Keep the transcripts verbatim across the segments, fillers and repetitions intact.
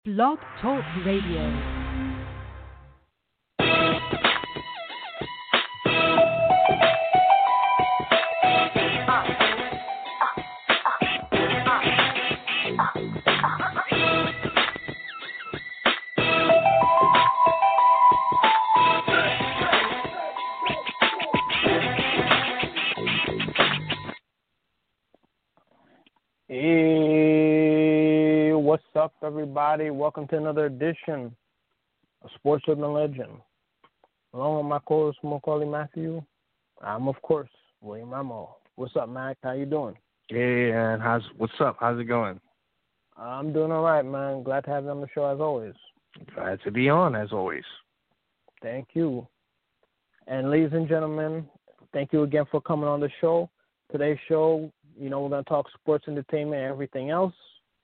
Blog Talk Radio. Hey, what's up, everybody? Welcome to another edition of Sports with the Legend. Along with my co-host, Macaulay Matthew, I'm, of course, William Amo. What's up, Mac? How you doing? Hey, and how's what's up? How's it going? I'm doing all right, man. Glad to have you on the show, as always. Glad to be on, as always. Thank you. And ladies and gentlemen, thank you again for coming on the show. Today's show, you know, we're going to talk sports, entertainment, and everything else.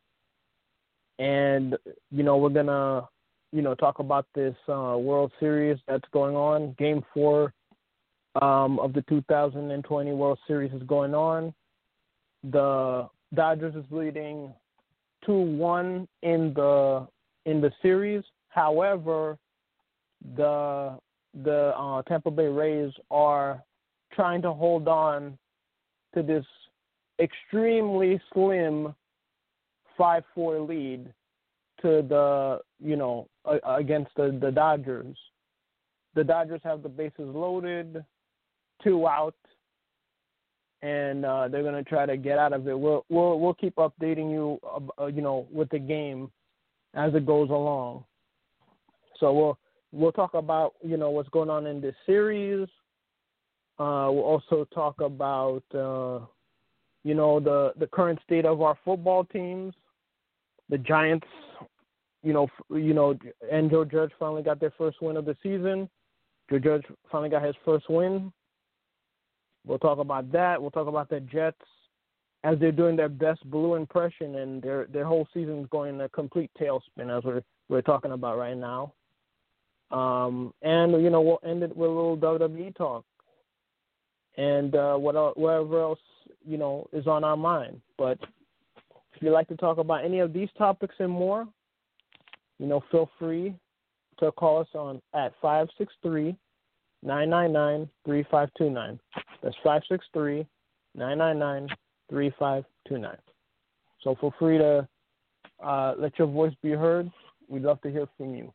And, you know, we're going to, you know, talk about this uh, World Series that's going on. Game four um, of the two thousand twenty World Series is going on. The Dodgers is leading two one in the in the series. However, the the uh, Tampa Bay Rays are trying to hold on to this extremely slim five four lead to the, you know, uh, against the, the Dodgers. The Dodgers have the bases loaded, two out, and uh, they're going to try to get out of it. We'll we'll we'll keep updating you, uh, you know, with the game as it goes along. So we'll we'll talk about, you know, what's going on in this series. Uh, we'll also talk about uh, you know, the, the current state of our football teams. The Giants, you know, f- you know, and Joe Judge finally got their first win of the season. Joe Judge finally got his first win. We'll talk about that. We'll talk about the Jets as they're doing their best blue impression, and their their whole season is going in a complete tailspin, as we're we're talking about right now. Um, and you know, we'll end it with a little W W E talk, and uh, what el- whatever else, you know, is on our mind. But if you'd like to talk about any of these topics and more, you know, feel free to call us on at five six three, nine nine nine, three five two nine. That's five six three, nine nine nine, three five two nine. So feel free to uh, let your voice be heard. We'd love to hear from you.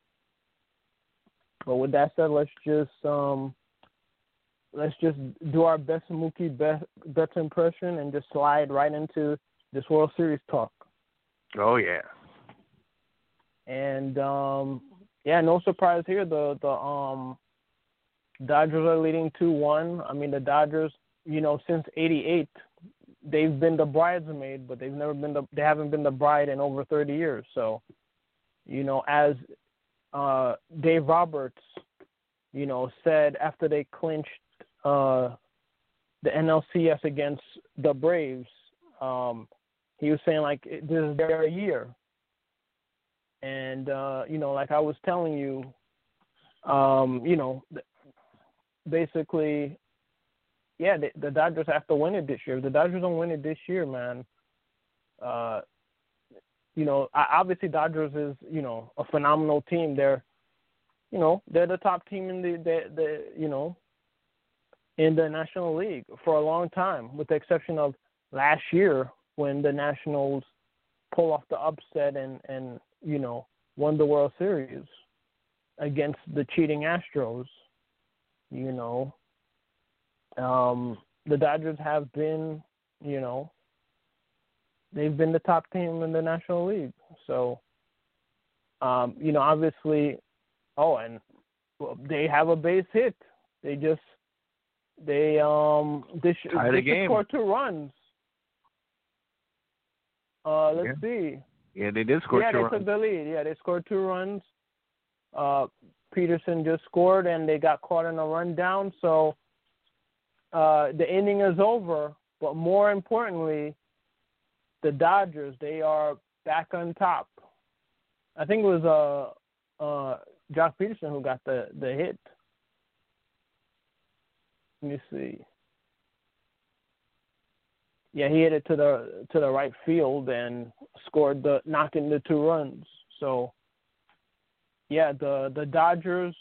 But with that said, let's just um, let's just do our best Mookie Betts, Betts impression and just slide right into this World Series talk. Oh yeah. And um, yeah, no surprise here. The the um, Dodgers are leading two one. I mean, the Dodgers, you know, since eighty-eight, they've been the bridesmaid, but they've never been the they haven't been the bride in over thirty years. So, you know, as uh, Dave Roberts, you know, said after they clinched uh, the N L C S against the Braves, um, he was saying, like, this is their year. And, uh, you know, like I was telling you, um, you know, basically, yeah, the, the Dodgers have to win it this year. If the Dodgers don't win it this year, man, uh, you know, obviously Dodgers is, you know, a phenomenal team. They're, you know, they're the top team in the, the, the you know, in the National League for a long time, with the exception of last year when the Nationals pull off the upset and, and you know, won the World Series against the cheating Astros. You know, um, the Dodgers have been, you know, they've been the top team in the National League. So, um, you know, obviously, oh, and they have a base hit. They just, they, um, they, sh- Tie the they game. scored two runs. Uh, let's Yeah. see. Yeah, they did score yeah, two they runs. took the lead. Yeah, they scored two runs. Uh, Peterson just scored, and they got caught in a rundown. So uh, the inning is over. But more importantly, the Dodgers, they are back on top. I think it was uh, uh, Josh Peterson who got the, the hit. Let me see. Yeah, he hit it to the to the right field and scored the knocking the two runs. So, yeah, the the Dodgers,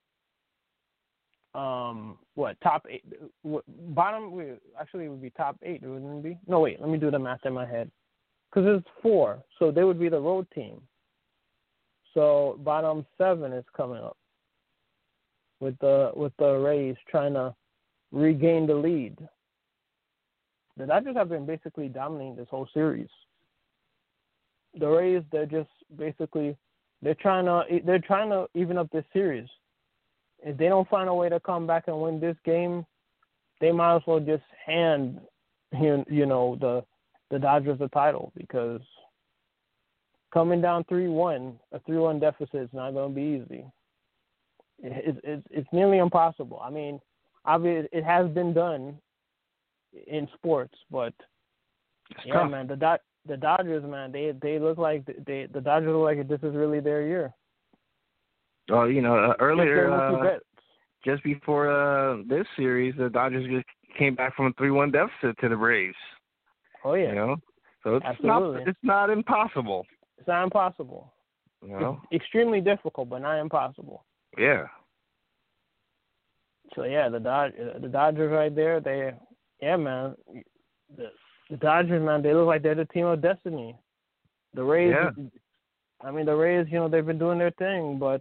um, what top eight, what, bottom? Wait, actually, it would be top eight, wouldn't it be? No, wait, let me do the math in my head, because it's four, so they would be the road team. So bottom seven is coming up with the with the Rays trying to regain the lead. The Dodgers have been basically dominating this whole series. The Rays, they're just basically they're trying to they're trying to even up this series. If they don't find a way to come back and win this game, they might as well just hand you you know the the Dodgers the title, because coming down three one, a three one deficit is not going to be easy. It's it's it's nearly impossible. I mean, obviously it has been done in sports, but It's yeah, tough. man, the dot the Dodgers, man, they they look like they the Dodgers look like this is really their year. Well, you know, uh, earlier, Mookie uh, Betts. just before uh, this series, the Dodgers just came back from a three one deficit to the Braves. Oh yeah, You know, so it's absolutely. not it's not impossible. It's not impossible. You know, It's extremely difficult, but not impossible. yeah. So yeah, the Dod the Dodgers right there. They yeah, man. The, the Dodgers, man, they look like they're the team of destiny. The Rays, Yeah. I mean, the Rays, you know, they've been doing their thing, but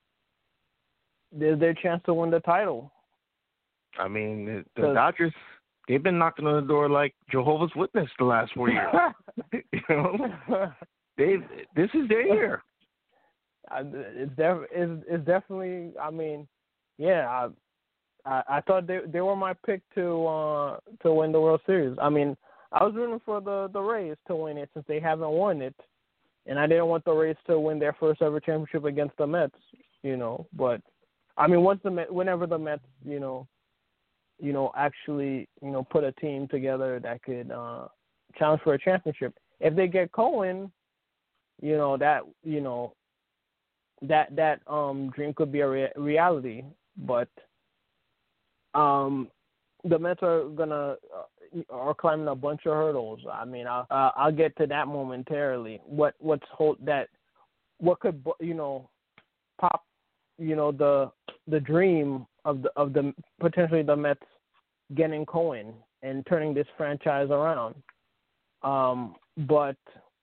there's their chance to win the title. I mean, the, the 'Cause- Dodgers, they've been knocking on the door like Jehovah's Witness the last four years. You know, they this is their year. I- it's def- it's, it's definitely. I mean, yeah. I, I I thought they they were my pick to uh to win the World Series. I mean, I was rooting for the the Rays to win it since they haven't won it, and I didn't want the Rays to win their first ever championship against the Mets. You know, but I mean, once the Met, whenever the Mets, you know, you know, actually, you know, put a team together that could uh, challenge for a championship. If they get Cohen, you know, that you know, that that um dream could be a rea- reality. But um, the Mets are gonna uh, are climbing a bunch of hurdles. I mean, I'll uh, I'll get to that momentarily. What what's hold that? What could you know pop? You know the the dream of the of the potentially the Mets getting Cohen and turning this franchise around. Um, but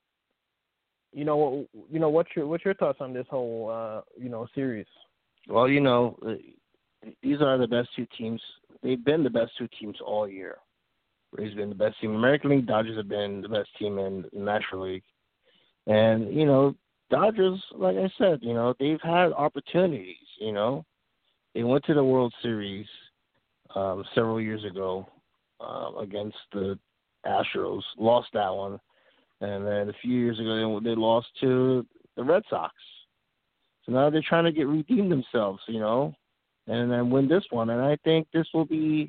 you know, you know, what's your what's your thoughts on this whole uh, you know series? Well, you know, uh, these are the best two teams. They've been the best two teams all year. Rays have been the best team in the American League. Dodgers have been the best team in the National League. And you know, Dodgers, like I said, you know, they've had opportunities. You know, they went to the World Series um, several years ago uh, against the Astros, lost that one, and then a few years ago they, they lost to the Red Sox. So now they're trying to get redeem themselves, you know, and then win this one. And I think this will be,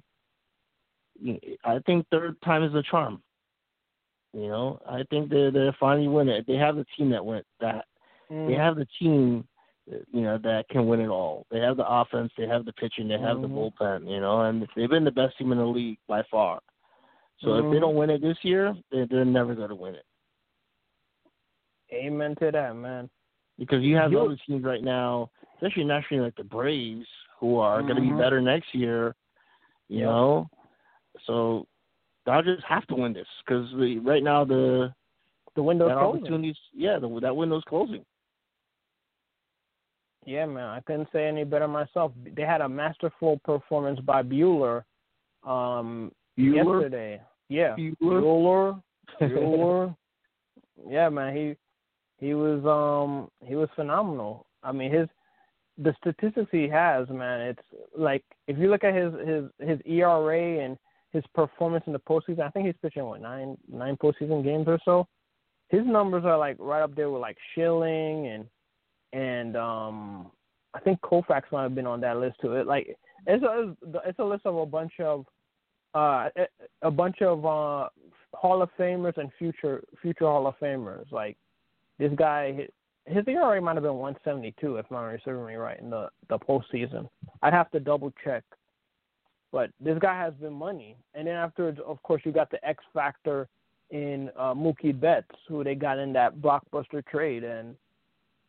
I think third time is the charm. You know, I think they're they're finally winning it. They have the team that went that. Mm. They have the team, you know, that can win it all. They have the offense, they have the pitching, they have mm-hmm. the bullpen, you know, and they've been the best team in the league by far. So mm-hmm. if they don't win it this year, they're, they're never going to win it. Amen to that, man. Because you have you other teams right now, especially nationally like the Braves, who are mm-hmm. going to be better next year, you yep. know. So Dodgers have to win this because right now the the window's that closing. opportunities, yeah, the, that window's closing. Yeah, man, I couldn't say any better myself. They had a masterful performance by Bueller, um, Bueller? yesterday. Yeah, Bueller, Bueller, Bueller. Yeah, man, he he was um he was phenomenal. I mean, his the statistics he has, man, it's like if you look at his his his E R A and his performance in the postseason, I think he's pitching what nine nine postseason games or so. His numbers are like right up there with like Schilling and. And um, I think Koufax might have been on that list too. It, like it's a it's a list of a bunch of uh, a bunch of uh, Hall of Famers and future future Hall of Famers. Like this guy, his E R A might have been one seventy-two if I'm serving me right in the the postseason. I'd have to double check, but this guy has been money. And then afterwards, of course, you got the X factor in uh, Mookie Betts, who they got in that blockbuster trade and.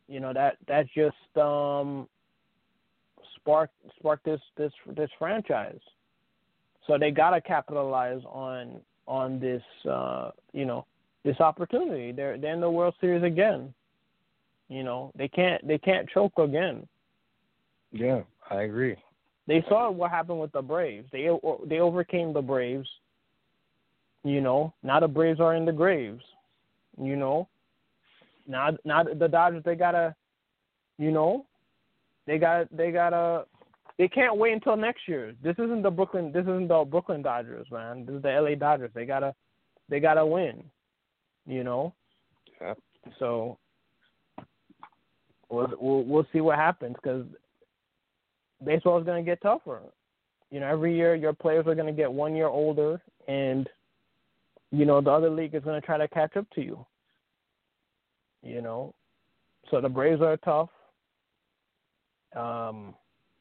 You know that that just um, sparked sparked this this this franchise. So they gotta capitalize on on this uh, you know this opportunity. They're they're in the World Series again. You know they can't they can't choke again. Yeah, I agree. They saw what happened with the Braves. They they overcame the Braves. You know now the Braves are in the graves. You know now now the Dodgers they gotta you know they got they gotta they can't wait until next year. This isn't the Brooklyn this isn't the Brooklyn Dodgers, man. This is the L A Dodgers. They gotta they gotta win. You know. Yeah. So we'll we'll, we'll see what happens because baseball is going to get tougher. You know, every year your players are going to get one year older, and you know the other league is going to try to catch up to you. You know, so the Braves are tough. Um,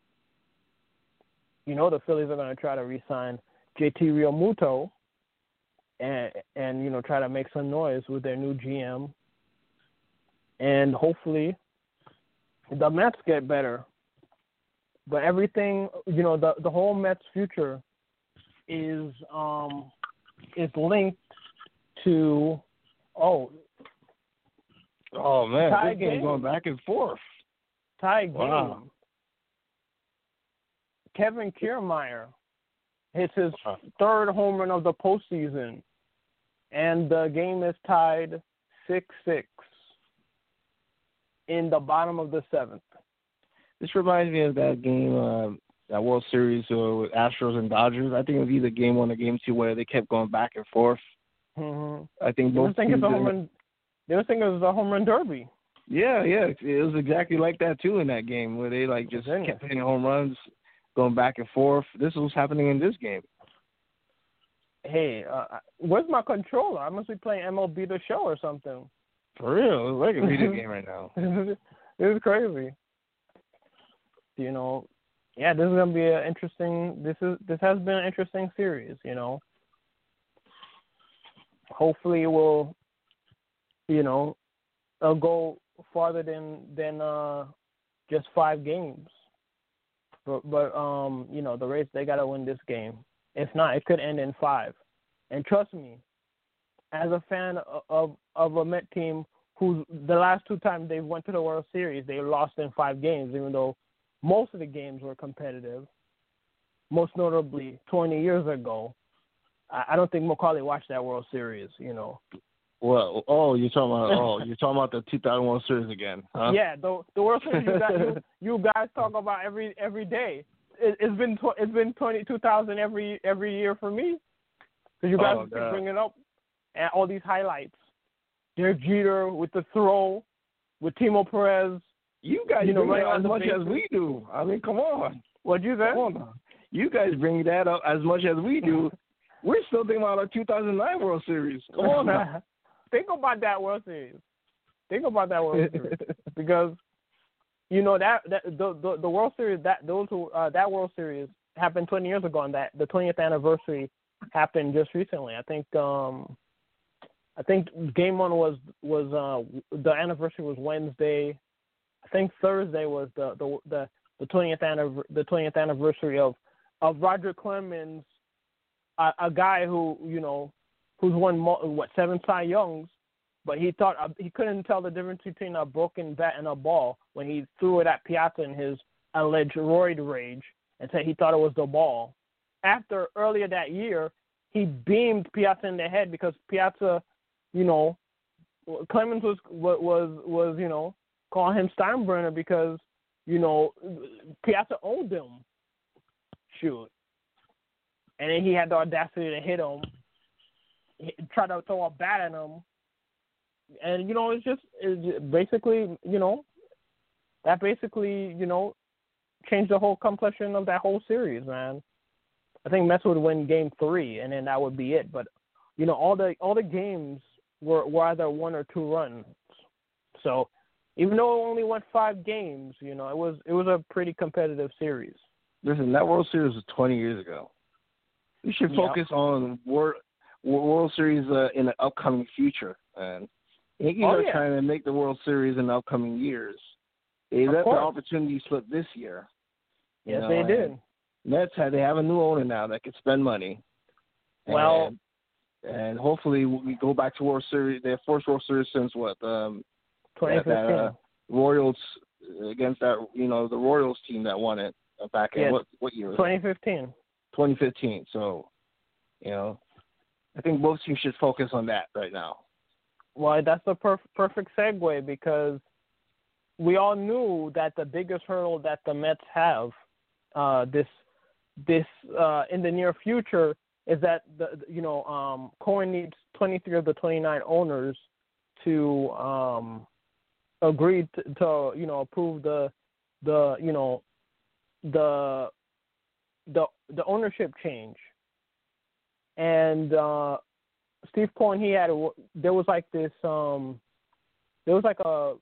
you know the Phillies are going to try to re-sign J T Realmuto, and and you know try to make some noise with their new G M, and hopefully the Mets get better. But everything, you know, the the whole Mets future is um is linked to oh oh man, tie this game's game. going back and forth. Tie game. Wow. Kevin Kiermaier hits his Wow. third home run of the postseason, and the game is tied six six in the bottom of the seventh. This reminds me of that game, uh, that World Series uh, with Astros and Dodgers. I think it was either game one or game two where they kept going back and forth. Mm-hmm. I think They both were thinking teams it's a home did- run. They were thinking it was a home run derby. Yeah, yeah, it was exactly like that too in that game where they like just Isn't it? kept hitting home runs, going back and forth. This was happening in this game. Hey, uh, where's my controller? I must be playing M L B The Show or something. For real, it's like a video game right now. This is crazy. You know, yeah, this is gonna be an interesting. This is this has been an interesting series. You know, hopefully it will. You know, it'll go farther than than uh, just five games. But but um, you know, the Rays they gotta win this game. If not, it could end in five. And trust me, as a fan of of a Met team who the last two times they went to the World Series, they lost in five games, even though most of the games were competitive. Most notably, twenty years ago, I, I don't think Macaulay watched that World Series. You know. Well, oh, you're talking about oh, you're talking about the two thousand one Series again, huh? Yeah, the the World Series you, got, you, you guys talk about every every day. It, it's been tw- it's been twenty two thousand every every year for me. Because you guys Oh, keep God. bringing up and all these highlights. Derek Jeter with the throw, with Timo Perez. You guys You know, bring it right up on as the much as bases. we do. I mean, come on. What'd you say? Come on. You guys bring that up as much as we do. We're still thinking about our two thousand nine World Series. Come on now. Think about that World Series. Think about that World Series because you know that, that the, the the World Series that those who, uh, that World Series happened twenty years ago, and that the twentieth anniversary happened just recently. I think um I think game one was was uh the anniversary was Wednesday. I think Thursday was the the the, the twentieth anniv- the twentieth anniversary of of Roger Clemens, a, a guy who you know who's won what seven Cy Youngs, but he thought uh, he couldn't tell the difference between a broken bat and a ball when he threw it at Piazza in his alleged roid rage and said he thought it was the ball. After earlier that year, he beamed Piazza in the head because Piazza, you know, Clemens was was was you know calling him Steinbrenner because you know Piazza owned him. Shoot, and then he had the audacity to hit him, try to throw a bat at him, and you know it's just it's basically you know that basically you know changed the whole complexion of that whole series, man. I think Mets would win Game Three, and then that would be it. But you know, all the all the games were, were either one or two runs. So even though it only went five games, you know, it was it was a pretty competitive series. Listen, that World Series was twenty years ago. We should Yep. focus on World World Series uh, in the upcoming future, and Yankees Oh, are yeah. trying to make the World Series in the upcoming years. They Of let the course. opportunity slip this year. you Yes, know, they and did. Mets have they have a new owner now that can spend money. Well, and, and hopefully we go back to World Series. Their first World Series since what? Um, twenty fifteen. that, that, uh, Royals against that you know the Royals team that won it back in Yes. what what year? Was twenty it? fifteen. twenty fifteen. So, you know, I think both teams should focus on that right now. Well, that's the perf- perfect segue because we all knew that the biggest hurdle that the Mets have uh, this this uh, in the near future is that the you know um, Cohen needs twenty-three of the twenty-nine owners to um, agree to, to you know approve the the you know the the the ownership change. And uh, Steve Cohen, he had a, there was like this um, there was like a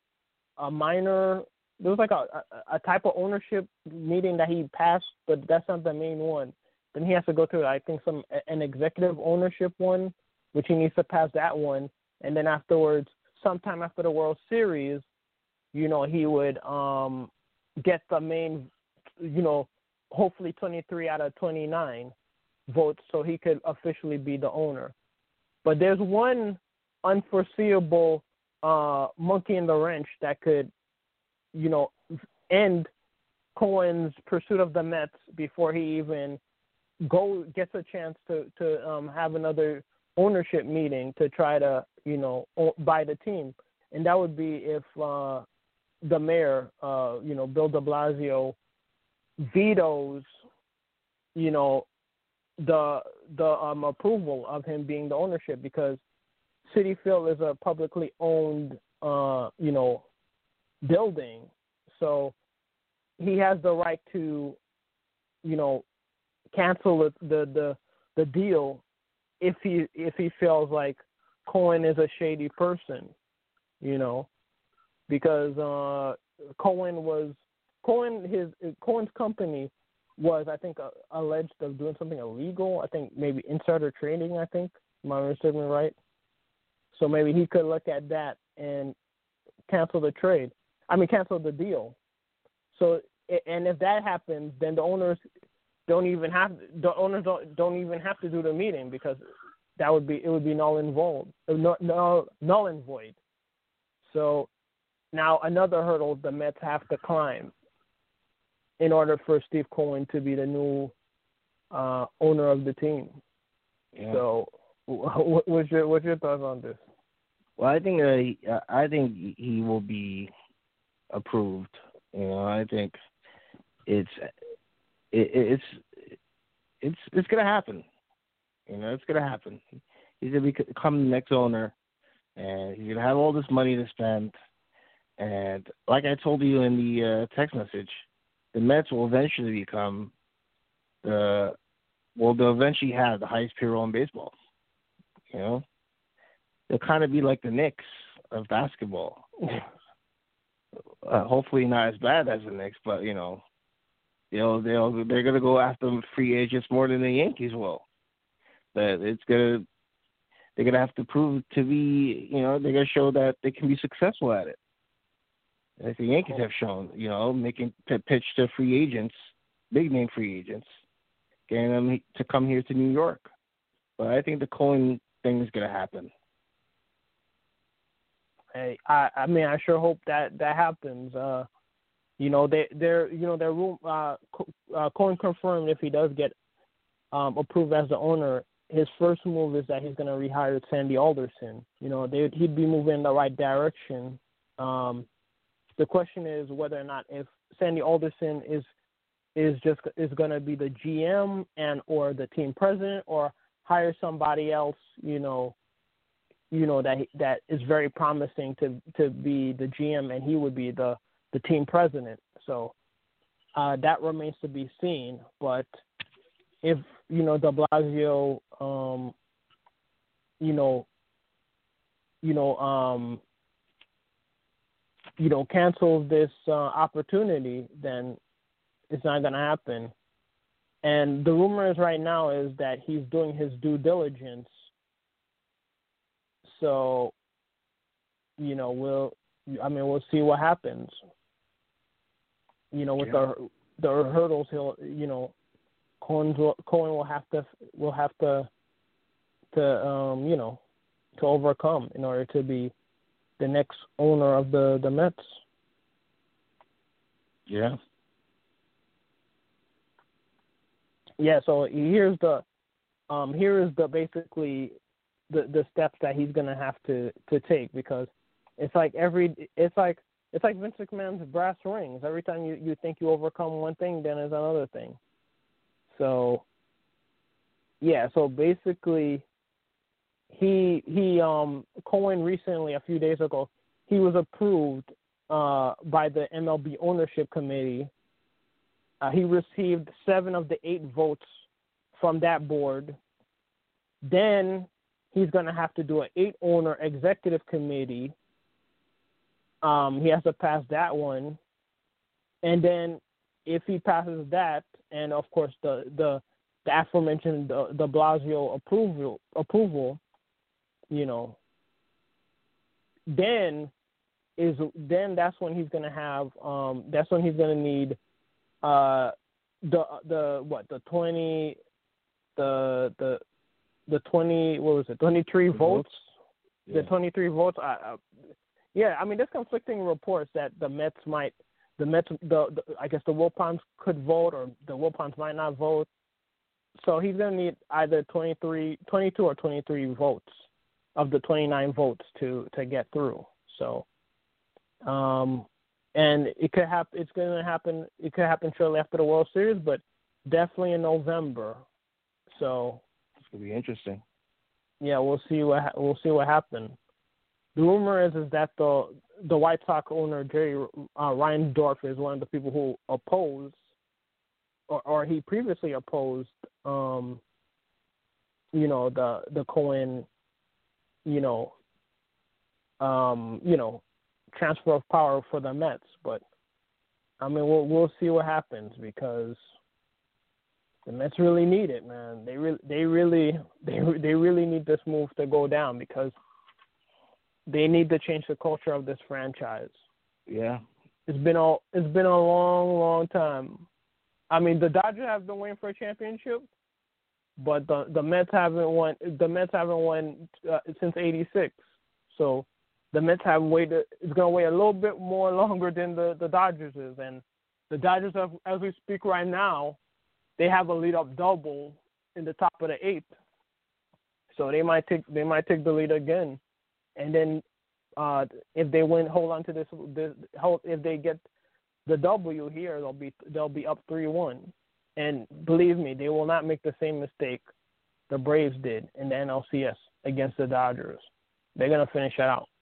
a minor there was like a, a, a type of ownership meeting that he passed, but that's not the main one. Then he has to go through I think some an executive ownership one, which he needs to pass that one, and then afterwards, sometime after the World Series, you know, he would um, get the main, you know, hopefully twenty-three out of twenty-nine votes so he could officially be the owner. But there's one unforeseeable uh, monkey in the wrench that could, you know, end Cohen's pursuit of the Mets before he even go gets a chance to to um, have another ownership meeting to try to, you know, buy the team. And that would be if uh, the mayor, uh, you know, Bill de Blasio, vetoes, you know, the the um, approval of him being the ownership, because Citi Field is a publicly owned, uh, you know, building, so he has the right to, you know, cancel the the the, the deal if he if he feels like Cohen is a shady person, you know, because uh, Cohen was Cohen his Cohen's company was I think uh, alleged of doing something illegal. I think maybe insider trading. I think, am I understanding right? So maybe he could look at that and cancel the trade. I mean, cancel the deal. So, and if that happens, then the owners don't even have the owners don't don't even have to do the meeting, because that would be it would be null and void, null, null, null and void. So now another hurdle the Mets have to climb in order for Steve Cohen to be the new uh, owner of the team. Yeah. So, what, what's your what's your thoughts on this? Well, I think uh, he, uh, I think he will be approved. You know, I think it's it, it's it's it's gonna happen. You know, it's gonna happen. He's gonna become the next owner, and he's gonna have all this money to spend. And like I told you in the uh, text message, the Mets will eventually become the well, they'll eventually have the highest payroll in baseball. You know, they'll kind of be like the Knicks of basketball. Uh, hopefully not as bad as the Knicks, but you know, they'll they'll they're gonna go after free agents more than the Yankees will. But it's gonna they're gonna have to prove to be, you know, they're gonna show that they can be successful at it. As the Yankees have shown, you know, making p- pitch to free agents, big name free agents, getting them to come here to New York. But I think the Cohen thing is gonna happen. Hey, I, I mean, I sure hope that that happens. Uh, you know, they, they're, you know, their room. Uh, uh, Cohen confirmed if he does get um, approved as the owner, his first move is that he's going to rehire Sandy Alderson. You know, they, he'd be moving in the right direction. Um, the question is whether or not if Sandy Alderson is is just is going to be the G M and or the team president, or hire somebody else. You know. You know that that is very promising to, to be the G M, and he would be the, the team president. So uh, that remains to be seen. But if you know De Blasio, um, you know, you know, um, you know, cancels this uh, opportunity, then it's not going to happen. And the rumor is right now is that he's doing his due diligence. So you know, we'll, I mean, we'll see what happens. You know, with yeah. the the hurdles, he'll, you know, Cohen will, Cohen will have to will have to to um, you know, to overcome in order to be the next owner of the, the Mets. Yeah. Yeah. So here's the um here is the basically the the steps that he's gonna have to, to take, because it's like every it's like it's like Vince McMahon's brass rings. Every time you, you think you overcome one thing, then there's another thing. So yeah, so basically he he um Cohen recently, a few days ago, he was approved uh by the M L B ownership committee. Uh, he received seven of the eight votes from that board. Then he's going to have to do an eight-owner executive committee. Um, he has to pass that one. And then if he passes that, and, of course, the the, the aforementioned the, the Blasio approval, approval, you know, then is then that's when he's going to have um, – that's when he's going to need uh, the the what the twenty the the the twenty what was it twenty-three votes Yeah. the twenty-three votes I, I, yeah I mean there's conflicting reports that the Mets might the Mets the, the I guess the Wilpons could vote, or the Wilpons might not vote, so he's gonna need either twenty-three, twenty-two or twenty-three votes of the twenty-nine votes to to get through. So um and it could happen it's gonna happen it could happen shortly after the World Series, but definitely in November. So It's gonna be interesting. yeah, we'll see what ha- we'll see what happens. The rumor is is that the the White Sox owner Jerry uh, Reinsdorf is one of the people who oppose, or, or he previously opposed, um, you know, the the Cohen, you know, um, you know, transfer of power for the Mets. But I mean, we'll we'll see what happens, because the Mets really need it, man. They really, they really, they they really need this move to go down, because they need to change the culture of this franchise. Yeah. It's been a it's been a long, long time. I mean, the Dodgers have been waiting for a championship, but the the Mets haven't won. The Mets haven't won uh, since eighty-six. So the Mets have waited. It's gonna wait a little bit more longer than the, the Dodgers is, and the Dodgers, have, as we speak right now, they have a lead up double in the top of the eighth. So they might take they might take the lead again, and then uh, if they win, hold on to this. this hold, if they get the W here, they'll be they'll be up three one. And believe me, they will not make the same mistake the Braves did in the N L C S against the Dodgers. They're gonna finish it out.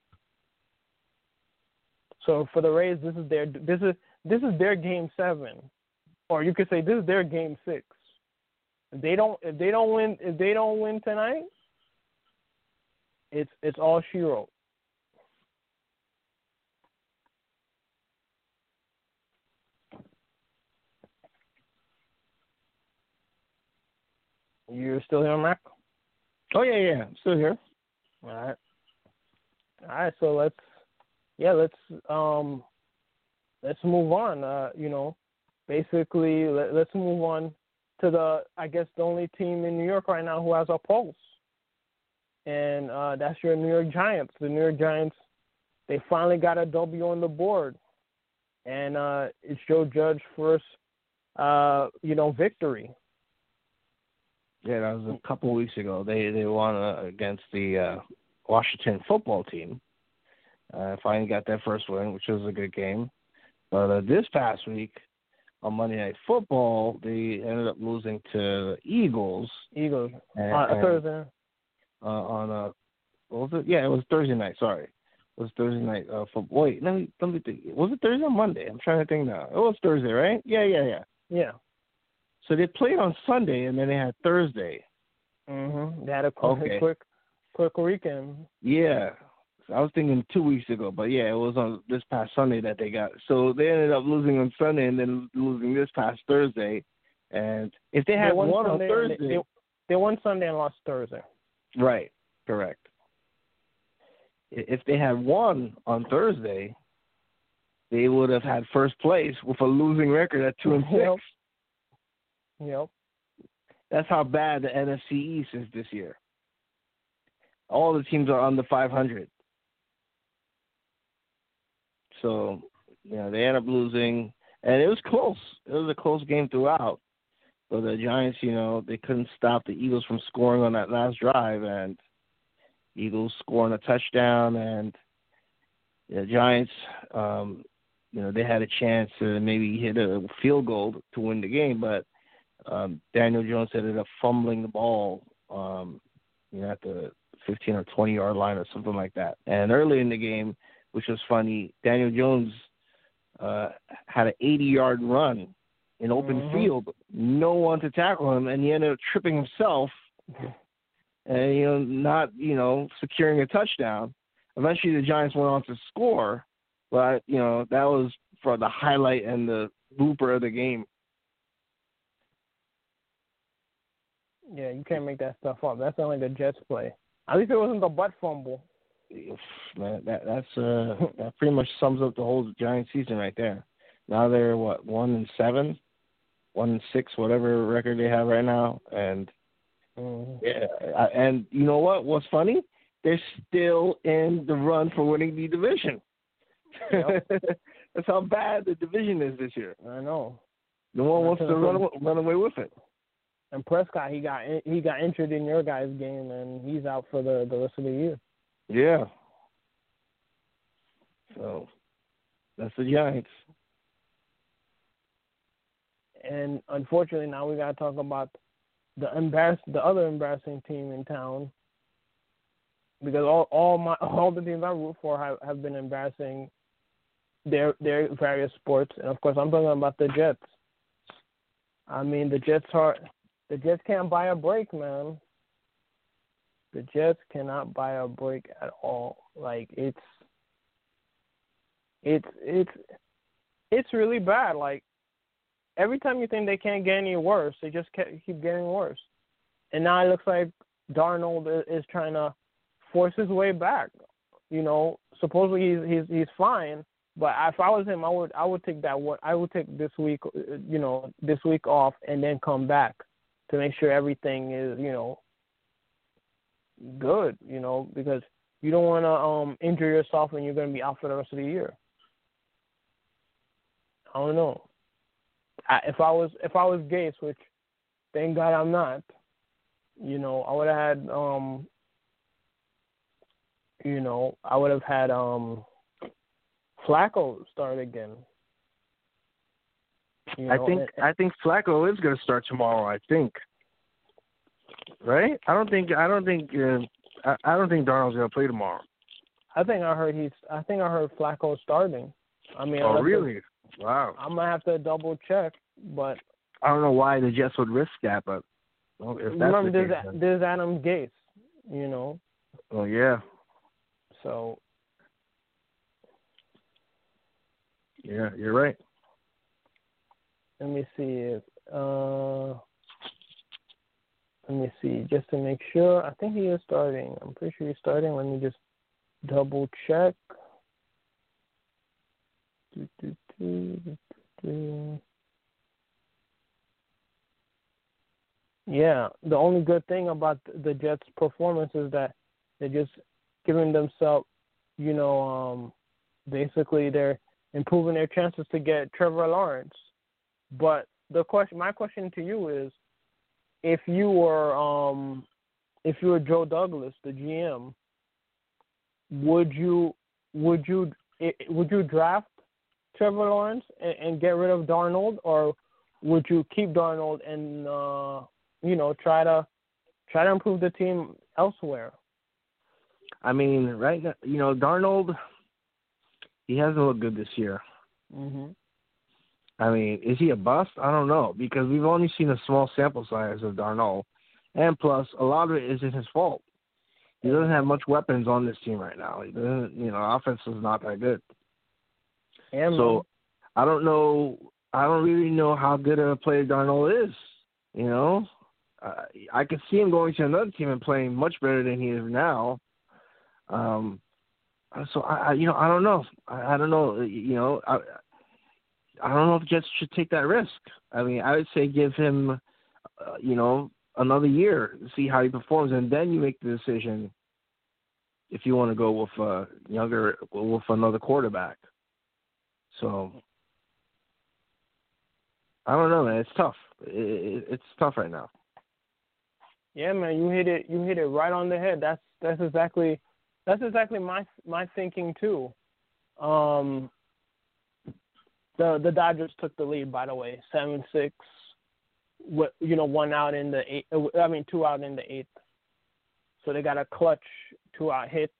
So for the Rays, this is their this is this is their game seven, or you could say this is their game six. If they don't if they don't win if they don't win tonight, it's it's all she wrote. You're still here, Mac? Oh yeah, yeah. I'm still here. All right. All right. So let's, yeah, let's um, let's move on. Uh, you know, basically, let, let's move on to the, I guess, the only team in New York right now who has a pulse, and uh, that's your New York Giants. The New York Giants, they finally got a W on the board, and uh, it's Joe Judge's first, uh, you know, victory. Yeah, that was a couple of weeks ago. They they won uh, against the uh, Washington football team. Uh, finally got their first win, which was a good game. But uh, this past week, on Monday Night Football, they ended up losing to the Eagles. Eagles. And, uh, and, Thursday. Uh, on a what was it? Yeah, it was Thursday night. Sorry, it was Thursday night uh, football. Wait, let me let me think. Was it Thursday or Monday? I'm trying to think now. It was Thursday, right? Yeah, yeah, yeah. Yeah. So they played on Sunday, and then they had Thursday. Mhm. They had a quick, Okay. quick, quick weekend. Yeah. So I was thinking two weeks ago, but yeah, it was on this past Sunday that they got. So they ended up losing on Sunday and then losing this past Thursday. And if they had They won won on Sunday, Thursday, they, they won Sunday and lost Thursday. right? Correct. if they had won on Thursday, they would have had first place with a losing record at two and six. Yep. Yep. That's how bad the N F C East is this year. All the teams are under five hundred. So, you know, they end up losing, and it was close. It was a close game throughout. But the Giants, you know, they couldn't stop the Eagles from scoring on that last drive, and Eagles scoring a touchdown, and the Giants, um, you know, they had a chance to maybe hit a field goal to win the game, but um, Daniel Jones ended up fumbling the ball, um, you know, at the fifteen or twenty yard line or something like that. And early in the game, which was funny, Daniel Jones uh, had an eighty yard run in open mm-hmm. field, no one to tackle him, and he ended up tripping himself and, you know, not, you know, securing a touchdown. Eventually the Giants went on to score, but, you know, that was for the highlight and the blooper of the game. Yeah, you can't make that stuff up. That's only the Jets play. At least it wasn't the butt fumble. Man, that that's uh that pretty much sums up the whole Giants season right there. Now they're what one and seven, one and six, whatever record they have right now, and mm. yeah, and you know what? What's funny? They're still in the run for winning the division. Yep. That's how bad the division is this year. I know. No one wants to run run away with it. And Prescott, he got he got injured in your guys' game, and he's out for the, the rest of the year. Yeah. So that's the Giants. And unfortunately, now we got to talk about the embarrass the other embarrassing team in town, because all all my all the teams I root for have, have been embarrassing their their various sports, and of course I'm talking about the Jets. I mean, the Jets are the Jets can't buy a break, man. The Jets cannot buy a break at all. Like it's it's it's it's really bad. Like every time you think they can't get any worse, they just keep getting worse. And now it looks like Darnold is trying to force his way back. You know, supposedly he's he's he's fine, but if I was him, I would I would take that one. I would take this week, you know, this week off and then come back to make sure everything is, you know, good. You know, because you don't want to um injure yourself and you're going to be out for the rest of the year. I don't know. I, if I was if I was Gase, which thank God I'm not, you know, I would have had um, you know, I would have had um, Flacco start again. You know, I think and, I think Flacco is going to start tomorrow. I think, right? I don't think I don't think uh, I, I don't think Darnold's going to play tomorrow. I think I heard he's. I think I heard Flacco starting. I mean, oh really? To, wow. I'm gonna have to double check, but I don't know why the Jets would risk that, but well, if that's remember, the there's, case, a, there's Adam Gase, you know. Oh yeah. So. Yeah, you're right. Let me see if. Uh, let me see, just to make sure. I think he is starting. I'm pretty sure he's starting. Let me just double check. Do, do, do, do, do. Yeah, the only good thing about the Jets' performance is that they're just giving themselves, you know, um, basically they're improving their chances to get Trevor Lawrence. But the question, my question to you is, if you were, um, if you were Joe Douglas, the G M, would you, would you, would you draft Trevor Lawrence and, and get rid of Darnold, or would you keep Darnold and uh, you know try to try to improve the team elsewhere? I mean, right now, you know, Darnold, he hasn't looked good this year. Mm-hmm. I mean, is he a bust? I don't know, because we've only seen a small sample size of Darnold, and plus, a lot of it isn't his fault. He doesn't have much weapons on this team right now. He doesn't, you know, offense is not that good. And so, I don't know. I don't really know how good of a player Darnold is. You know, uh, I could see him going to another team and playing much better than he is now. Um, So I, I you know, I don't know. I, I don't know. You know, I, I don't know if Jets should take that risk. I mean, I would say give him, uh, you know, another year, see how he performs, and then you make the decision if you want to go with a younger, with another quarterback. So I don't know, man. It's tough. It, it, it's tough right now. Yeah, man, you hit it. You hit it right on the head. That's that's exactly that's exactly my my thinking too. Um, the the Dodgers took the lead, by the way, seven six. You know, one out in the eight. I mean, two out in the eighth. So they got a clutch two out hit.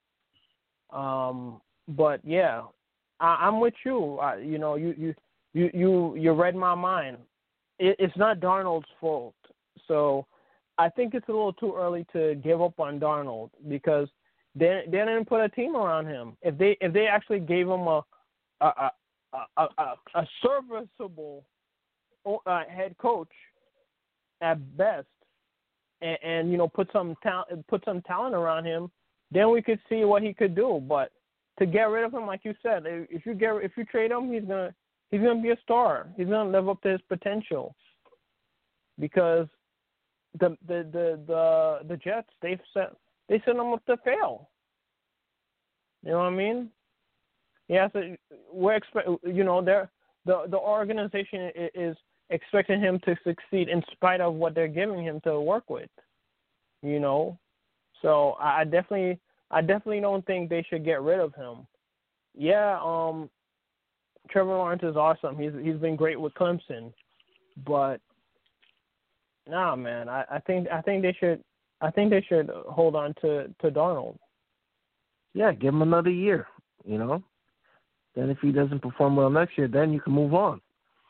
Um, but yeah, I, I'm with you. I, you know, you you you you you read my mind. It, it's not Darnold's fault. So I think it's a little too early to give up on Darnold because they they didn't put a team around him. If they if they actually gave him a a a a, a, a serviceable uh, head coach at best, and, and you know put some ta- put some talent around him, then we could see what he could do. But to get rid of him, like you said, if you get if you trade him, he's gonna he's gonna be a star. He's gonna live up to his potential because the the the the, the Jets they've set they set him up to fail. You know what I mean? Yeah, so we're expect you know they're the the organization is expecting him to succeed in spite of what they're giving him to work with. You know, so I definitely I definitely don't think they should get rid of him. Yeah, um, Trevor Lawrence is awesome. He's he's been great with Clemson, but nah, man, I, I think I think they should I think they should hold on to, to Darnold. Yeah, give him another year. You know, then if he doesn't perform well next year, then you can move on.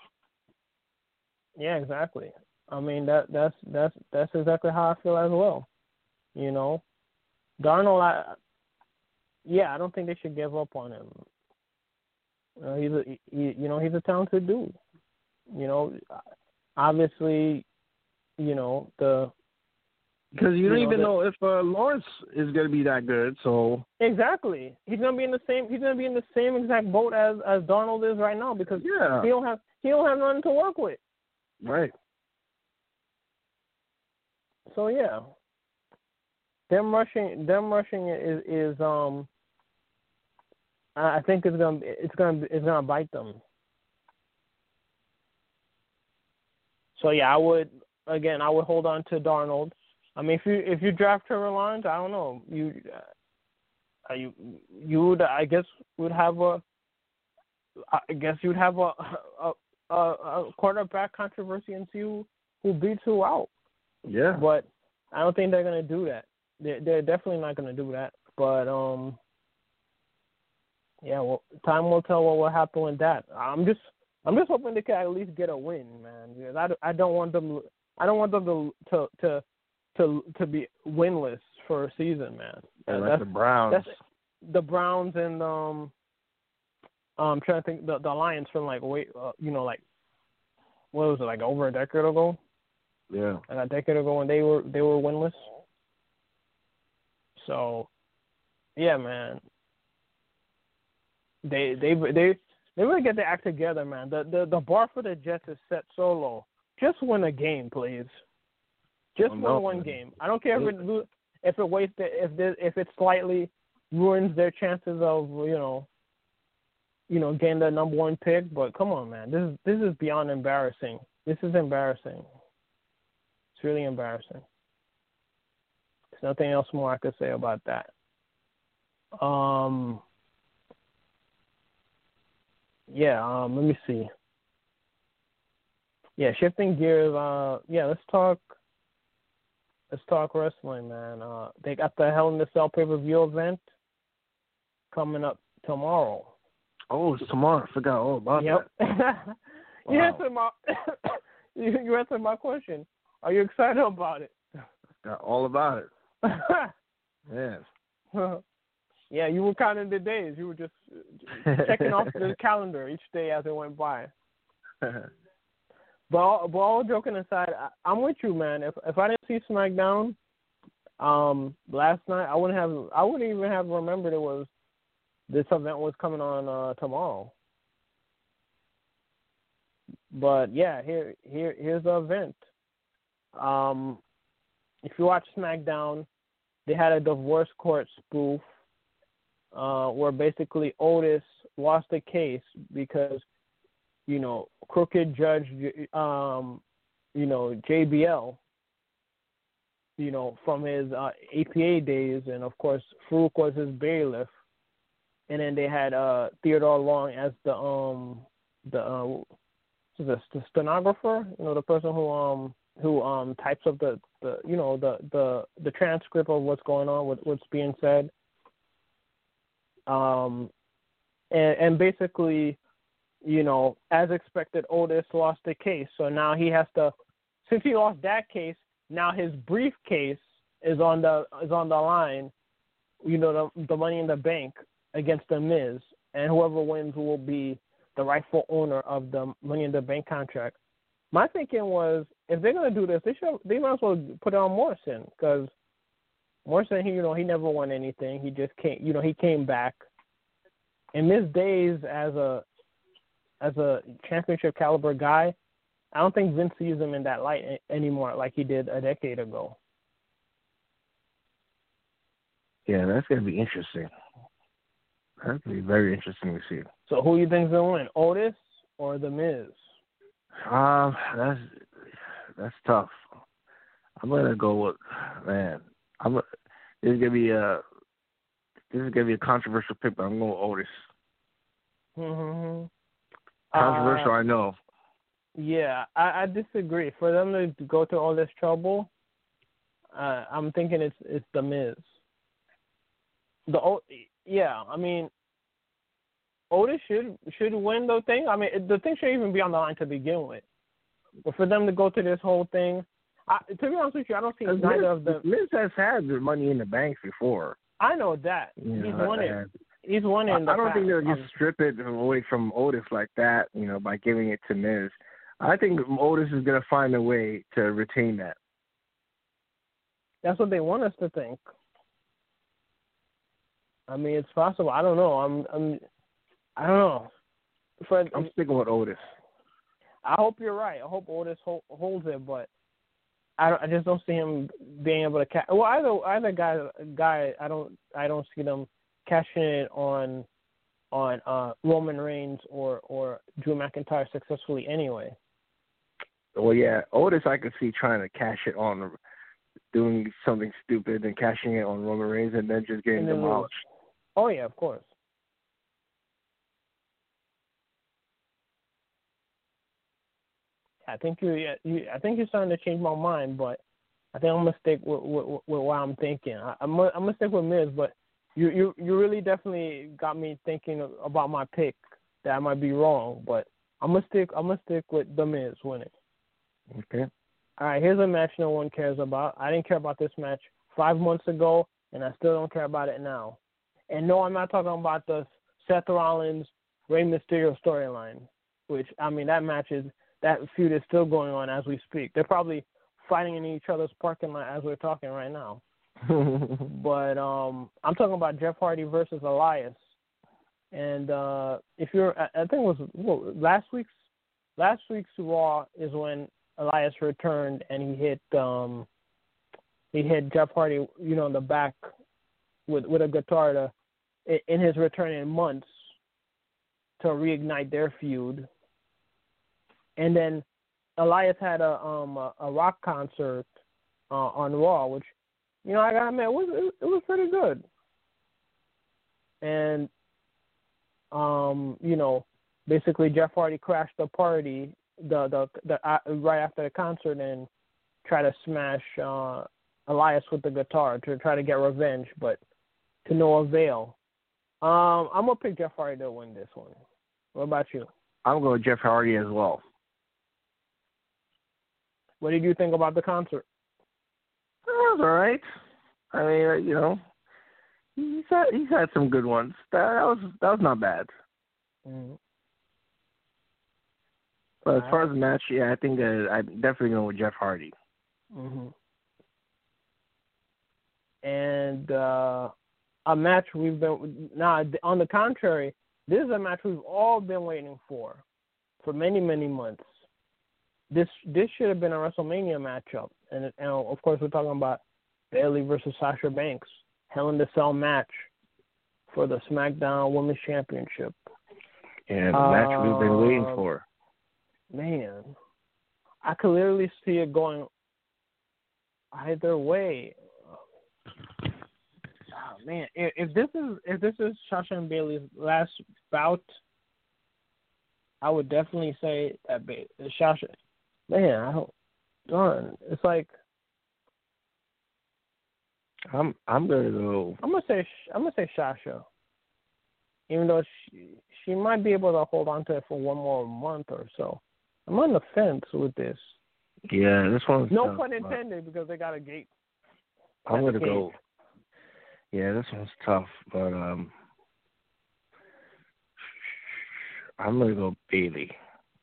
Yeah, exactly. I mean that that's that's that's exactly how I feel as well. You know, Darnold. I, yeah, I don't think they should give up on him. Uh, he's a he, you know he's a talented dude. You know, obviously, you know the because you, you don't know, even the, know if uh, Lawrence is going to be that good. So exactly, he's going to be in the same he's going to be in the same exact boat as, as Darnold is right now because yeah. he don't have he don't have nothing to work with. Right. So yeah, them rushing, them rushing is is um. I think it's gonna it's gonna it's gonna bite them. So yeah, I would again I would hold on to Darnold. I mean, if you if you draft Trevor Lawrence, I don't know you uh, you you would I guess would have a I guess you'd have a a, a, a quarterback controversy and see who, who beats who out. Yeah. But I don't think they're gonna do that. They're, they're definitely not gonna do that. But um, yeah, well, time will tell what will happen with that. I'm just I'm just hoping they can at least get a win, man. Because I, I don't want them I don't want them to to to to, to be winless for a season, man. Yeah, like that's, the Browns. That's the Browns and um. I'm trying to think the the Lions from like wait uh, you know like what was it like over a decade ago? Yeah, like a decade ago when they were they were winless. So, yeah, man, they they they they really get their act together, man. The the the bar for the Jets is set so low. Just win a game, please. Just win one man. game. I don't care if it if it wastes if it, if it slightly ruins their chances of you know. you know, getting the number one pick, but come on, man. This is this is beyond embarrassing. This is embarrassing. It's really embarrassing. There's nothing else more I could say about that. Um yeah, um let me see. Yeah, shifting gears, uh yeah, let's talk let's talk wrestling, man. Uh they got the Hell in the Cell pay-per-view event coming up tomorrow. Oh, it's tomorrow. I forgot all about yep. that. you Wow. answered my you, you answered my question. Are you excited about it? Got all about it. Yes. Yeah, you were counting the days. You were just checking off the calendar each day as it went by. But all, but all joking aside, I, I'm with you, man. If if I didn't see SmackDown um, last night, I wouldn't have. I wouldn't even have remembered it was this event was coming on uh, tomorrow. But yeah, here here here's the event. Um, if you watch SmackDown, they had a divorce court spoof uh, where basically Otis lost the case because, you know, crooked judge, um, you know, J B L, you know, from his uh, A P A days, and of course Farouk was his bailiff, and then they had uh, Theodore Long as the um the uh, the, the stenographer, you know, the person who um who um types up the, the you know the, the the transcript of what's going on, what, what's being said. Um, and, and basically, you know, as expected, Otis lost the case, so now he has to. Since he lost that case, now his briefcase is on the is on the line. You know, the, the Money in the Bank against the Miz, and whoever wins will be the rightful owner of the Money in the Bank contract. My thinking was, if they're gonna do this, they should they might as well put it on Morrison, because Morrison, he you know he never won anything. He just came, you know, he came back. In Miz days as a as a championship caliber guy, I don't think Vince sees him in that light anymore like he did a decade ago. Yeah, that's gonna be interesting. That's gonna be very interesting to see. So who you think's gonna win, Otis or the Miz? Um, that's that's tough. I'm gonna go with man. I'm this is gonna be a this is gonna be a controversial pick, but I'm going with Otis. Mm-hmm. Controversial, uh, I know. Yeah, I, I disagree. For them to go to all this trouble, uh, I'm thinking it's it's the Miz. The yeah, I mean, Otis should should win the thing. I mean, the thing should even be on the line to begin with. But for them to go to this whole thing, I, to be honest with you, I don't see neither Miz, of them. Miz has had the Money in the Bank before. I know that. You He's know, won it. He's won it in the I don't past. think they'll Um, just strip it away from Otis like that, you know, by giving it to Miz. I think Otis is going to find a way to retain that. That's what they want us to think. I mean, it's possible. I don't know. I'm. I'm. I don't know. For, I'm sticking with Otis. I hope you're right. I hope Otis hold, holds it, but I, I just don't see him being able to catch. Well, either either guy guy I don't I don't see them cashing it on on uh, Roman Reigns or or Drew McIntyre successfully anyway. Well, yeah, Otis I could see trying to cash it on, doing something stupid and cashing it on Roman Reigns and then just getting And then demolished. lose. Oh yeah, of course. I think you, you, I think you're starting to change my mind, but I think I'm gonna stick with, with, with what I'm thinking. I, I'm, gonna, I'm gonna stick with Miz, but you, you, you really definitely got me thinking about my pick that I might be wrong, but I'm gonna stick, I'm gonna stick with the Miz winning. Okay. All right, here's a match no one cares about. I didn't care about this match five months ago, and I still don't care about it now. And no, I'm not talking about the Seth Rollins Rey Mysterio storyline, which I mean that match is. That feud is still going on as we speak. They're probably fighting in each other's parking lot as we're talking right now. But um, I'm talking about Jeff Hardy versus Elias. And uh, if you're, I think it was well, last week's last week's Raw is when Elias returned and he hit um, he hit Jeff Hardy, you know, in the back with with a guitar to in his return in months to reignite their feud. And then Elias had a um a, a rock concert uh, on Raw, which, you know, I gotta admit, it was it, it was pretty good. And um you know, basically Jeff Hardy crashed the party the the, the uh, right after the concert and tried to smash uh, Elias with the guitar to try to get revenge, but to no avail. Um, I'm gonna pick Jeff Hardy to win this one. What about you? I'm going with Jeff Hardy as well. What did you think about the concert? It was all right. I mean, you know, he's had he's had some good ones. That, that was that was not bad. Mm-hmm. But as far as the match, yeah, I think that I'm definitely going with Jeff Hardy. Mm-hmm. And uh, a match we've been now. On the contrary, this is a match we've all been waiting for for many many months. This this should have been a WrestleMania matchup, and, and of course we're talking about Bayley versus Sasha Banks, Hell in the Cell match for the SmackDown Women's Championship. Yeah, the uh, match we've been waiting for. Man, I could literally see it going either way. Oh, man, if, if this is if this is Sasha and Bayley's last bout, I would definitely say that ba- Sasha. Man, I don't. Darn, it's like I'm. I'm gonna go. I'm gonna say. I'm gonna say Sasha. Even though she she might be able to hold on to it for one more month or so. I'm on the fence with this. Yeah, this one's no tough, pun intended because they got a gate. I'm gonna go. Yeah, this one's tough, but um, I'm gonna go Bayley.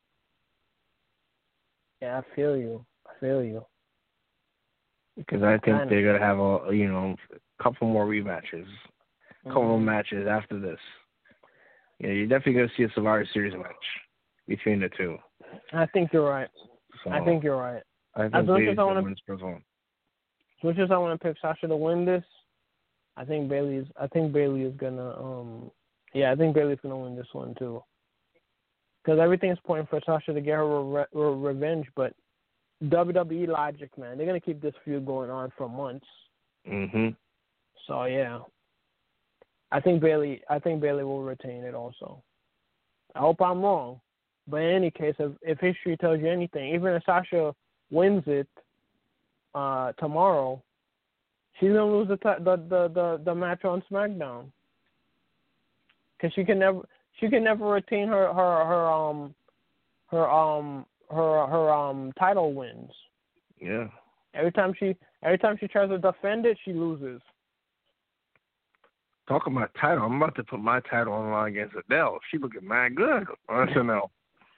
Yeah, I feel you. I feel you. Because I think they're gonna have a you know a couple more rematches, a couple more matches after this. Yeah, you're definitely gonna see a Survivor Series match between the two. I think you're right. So, I think you're right. I think as much Bayley's as I want win this first one. As much as I want to pick Sasha to win this, I think Bayley's. I think Bayley is gonna. Um, yeah, I think Bayley's gonna win this one too. Because everything's pointing for Sasha to get her re- re- revenge, but W W E logic, man, they're gonna keep this feud going on for months. Mhm. So yeah, I think Bayley. I think Bayley will retain it also. I hope I'm wrong, but in any case, if, if history tells you anything, even if Sasha wins it uh, tomorrow, she's gonna lose the, t- the the the the match on SmackDown because she can never she can never retain her her her um her um her her um title wins. Yeah. Every time she every time she tries to defend it, she loses. Talking about title, I'm about to put my title on the line against Adele. She looking mad good on S N L.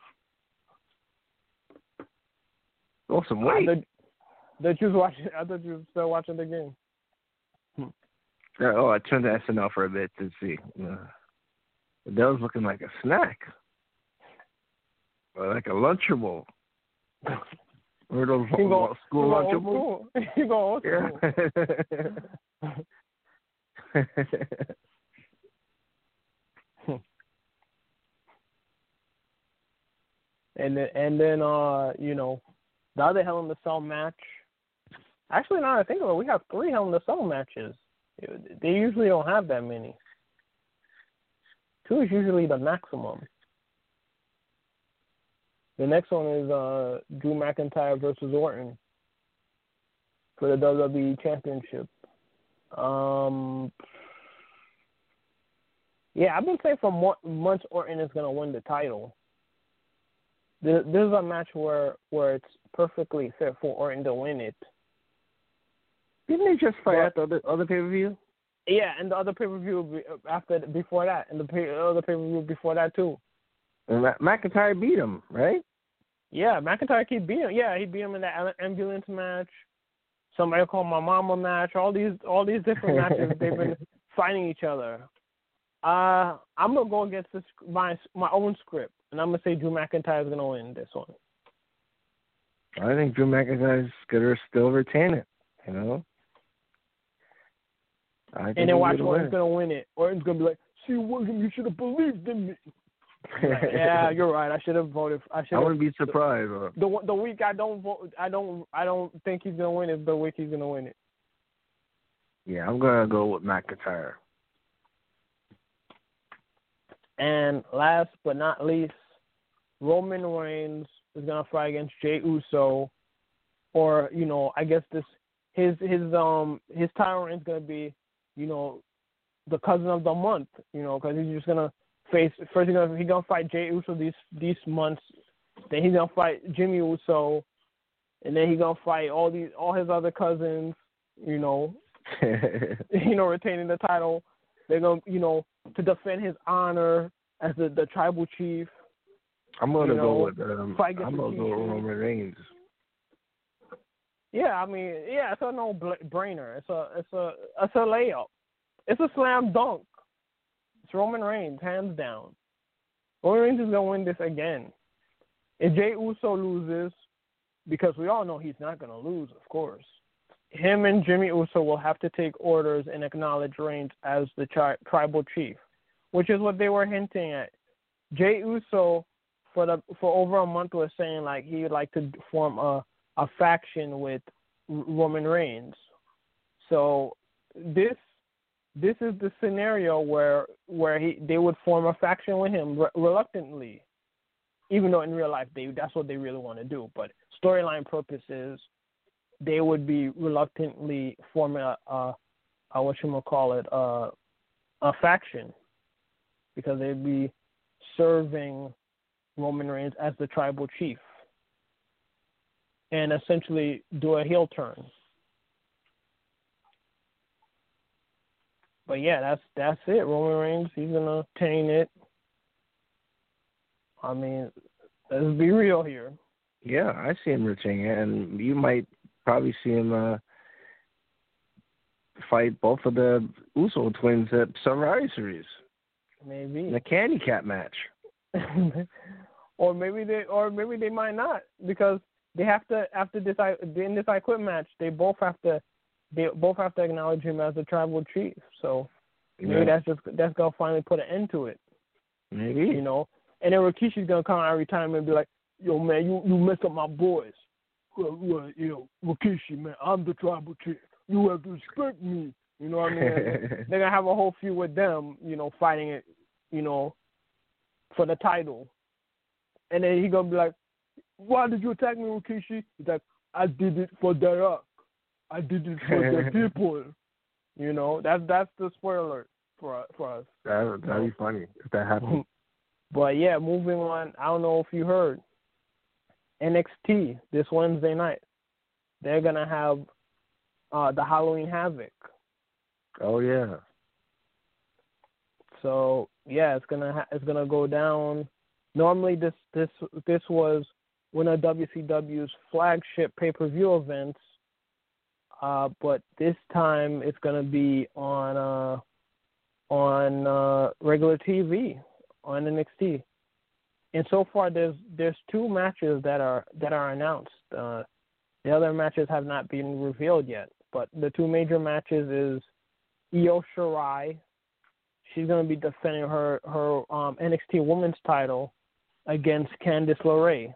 Lost some weight. I thought, that you was watching. I thought you were still watching the game. Yeah, oh, I turned to S N L for a bit to see. Uh, Adele's looking like a snack, or like a Lunchable. Or those go, school Lunchables. You go old school. and then, and then, uh, you know, the other Hell in the Cell match. Actually, now that I think of it, we have three Hell in the Cell matches. They usually don't have that many. Two is usually the maximum. The next one is uh, Drew McIntyre versus Orton for the W W E Championship. Um, yeah, I've been saying for months Orton is going to win the title. This, this is a match where where it's perfectly fit for Orton to win it. Didn't they just fight at the other, other pay-per-view? Yeah, and the other pay-per-view after before that, and the pay, other pay-per-view before that too. And McIntyre beat him, right? Yeah, McIntyre keep beating him. Yeah, he beat him in that ambulance match. Somebody called my mama match. All these all these different matches they've been fighting each other. Uh, I'm gonna go against this, my my own script, and I'm gonna say Drew McIntyre is gonna win this one. I think Drew McIntyre's gonna still retain it. You know. I think and then watch Orton's gonna win it. Orton's gonna be like, "See, William, you should have believed in me." Like, yeah, you're right. I should have voted. I should. I wouldn't be surprised. The, the the week I don't vote, I don't I don't think he's gonna win it. The week he's gonna win it. Yeah, I'm gonna go with McIntyre. And last but not least, Roman Reigns is gonna fight against Jey Uso, or you know, I guess this his his um his title reign is gonna be, you know, the cousin of the month, you know, because he's just gonna face first he's gonna he's gonna fight Jey Uso these these months, then he's gonna fight Jimmy Uso, and then he's gonna fight all these all his other cousins, you know, you know, retaining the title. They're gonna, you know, to defend his honor as the, the tribal chief. I'm gonna you know, go with um, I'm gonna go with Roman Reigns. Yeah, I mean, yeah, it's a no brainer. It's a it's a it's a layup. It's a slam dunk. It's Roman Reigns, hands down. Roman Reigns is going to win this again. If Jey Uso loses, because we all know he's not going to lose, of course, him and Jimmy Uso will have to take orders and acknowledge Reigns as the tri- tribal chief, which is what they were hinting at. Jey Uso, for the for over a month, was saying like he would like to form a, a faction with Roman Reigns. So this this is the scenario where where he they would form a faction with him re- reluctantly, even though in real life they that's what they really want to do. But storyline purposes, they would be reluctantly forming a, a, a whatchamacallit, a, a faction, because they'd be serving Roman Reigns as the tribal chief and essentially do a heel turn. But yeah, that's that's it. Roman Reigns, he's gonna attain it. I mean, let's be real here. Yeah, I see him retaining it, and you might probably see him uh, fight both of the Uso twins at Survivor Series. Maybe in a candy cat match. or maybe they, or maybe they might not, because they have to after this in this I Quit match. They both have to, they both have to acknowledge him as the tribal chief. So maybe yeah. that's just that's gonna finally put an end to it. Maybe you know, and then Rikishi's gonna come out every time and be like, "Yo, man, you you messed up my boys. Well, well, you know, Rikishi, man, I'm the tribal chief. You have to respect me." You know what I mean? They're gonna have a whole feud with them, you know, fighting it, you know, for the title. And then he gonna be like, "Why did you attack me, Rikishi?" He's like, "I did it for the Rock. I did it for the people." You know, that's that's the spoiler for for us. That that'd be funny if that happened. But yeah, moving on. I don't know if you heard, N X T this Wednesday night, they're gonna have uh, the Halloween Havoc. Oh yeah. So yeah, it's gonna ha- it's gonna go down. Normally, this this this was one of W C W's flagship pay-per-view events, uh, but this time it's gonna be on uh, on uh, regular T V on N X T. And so far, there's there's two matches that are that are announced. Uh, the other matches have not been revealed yet, but the two major matches is Io Shirai. She's going to be defending her her um, N X T Women's title against Candice LeRae.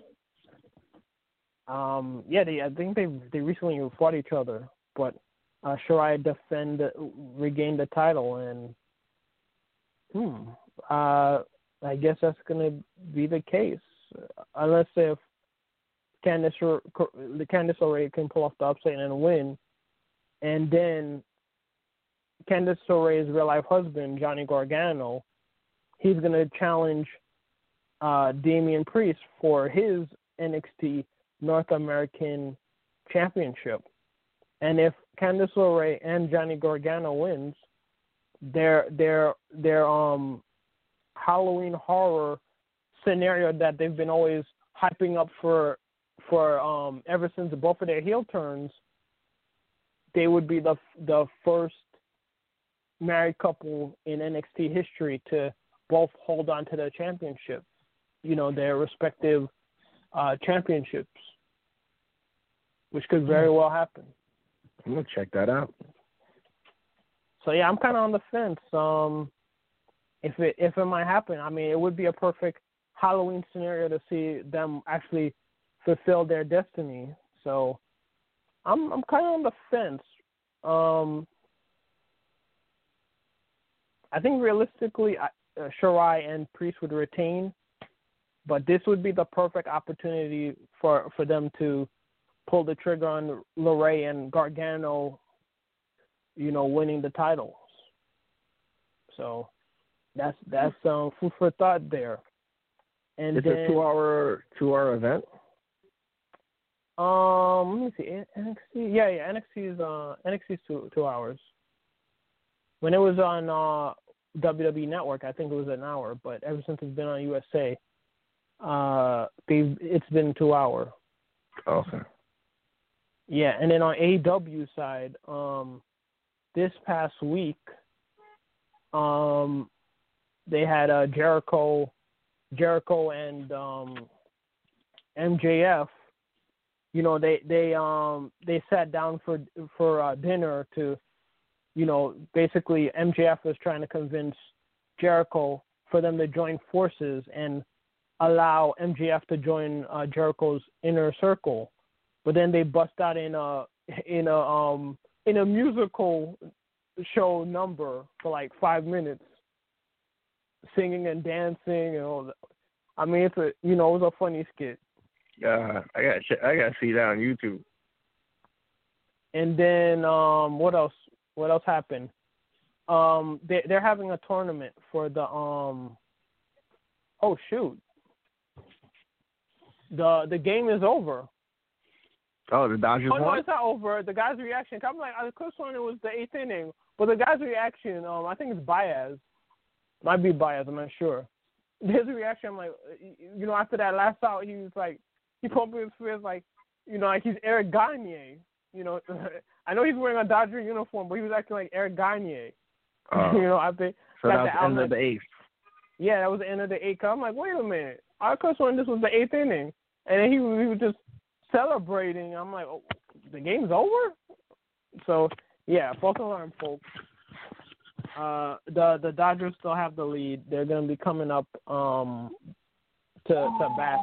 Um, yeah, they, I think they they recently fought each other, but uh, Shirai defend regained the title, and hmm, uh, I guess that's going to be the case, unless if Candice the Candice LeRae can pull off the upset and win, and then Candice LeRae's real-life husband, Johnny Gargano, he's going to challenge uh, Damian Priest for his N X T North American Championship. And if Candice LeRae and Johnny Gargano wins, their their their um Halloween horror scenario that they've been always hyping up for for um ever since both of their heel turns, they would be the the first married couple in N X T history to both hold on to their championship, you know, their respective uh, championships, which could very well happen. I'm gonna check that out. So yeah, I'm kind of on the fence. Um, if it if it might happen, I mean, it would be a perfect Halloween scenario to see them actually fulfill their destiny. So I'm I'm kind of on the fence. Um, I think realistically, uh, Shirai and Priest would retain, but this would be the perfect opportunity for, for them to pull the trigger on LeRae and Gargano, you know, winning the titles. So that's that's um, food for thought there. And it's then, a two-hour two-hour event. Um, let me see, N X T. Yeah, yeah, N X T is uh N X T is two two hours. When it was on uh, W W E Network, I think it was an hour, but ever since it's been on U S A, uh, they've, it's been two hour. Okay. Yeah, and then on A E W side, um, this past week, um, they had uh, Jericho, Jericho and um, M J F. You know, they they um they sat down for for uh, dinner to, you know, basically M J F was trying to convince Jericho for them to join forces and allow M J F to join uh, Jericho's inner circle, but then they bust out in a in a um in a musical show number for like five minutes, singing and dancing and all that. I mean, it's a you know it was a funny skit. Uh, I got I got to see that on YouTube. And then um, what else? What else happened? Um, they they're having a tournament for the um. Oh shoot. The the game is over. Oh, the Dodgers oh, won? No, it's not over. The guy's reaction. I'm like, I could have sworn it was the eighth inning, but the guy's reaction. Um, I think it's Baez. Might be Baez. I'm not sure. His reaction. I'm like, you know, after that last out, he was like, he pumped his fist like, you know, like he's Eric Gagne. You know, I know he's wearing a Dodger uniform, but he was acting like Eric Gagne. Uh, you know, I think. So that was the end of the eighth. Yeah, that was the end of the eighth. I'm like, wait a minute. I could have sworn this was the eighth inning. And then he, he was just celebrating. I'm like, oh, the game's over? So, yeah, false alarm, folks. Uh, the the Dodgers still have the lead. They're going to be coming up um, to to bat.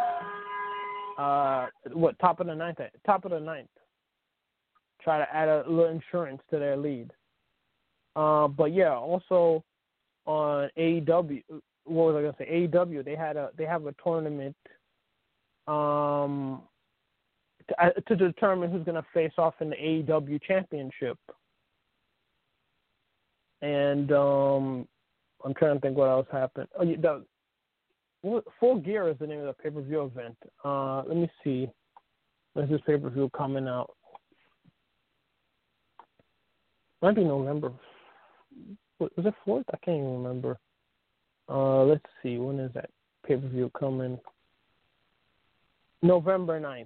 Uh, what, top of the ninth? Top of the ninth. Try to add a little insurance to their lead. Uh, but, yeah, also on A E W, what was I going to say? A E W, they had a they have a tournament um, to, to determine who's going to face off in the A E W championship. And um, I'm trying to think what else happened. Oh, yeah, the, Full Gear is the name of the pay-per-view event. Uh, let me see. When's this pay-per-view coming out? Might be November. Was it fourth? I can't even remember. Uh, let's see. When is that pay-per-view coming? November ninth.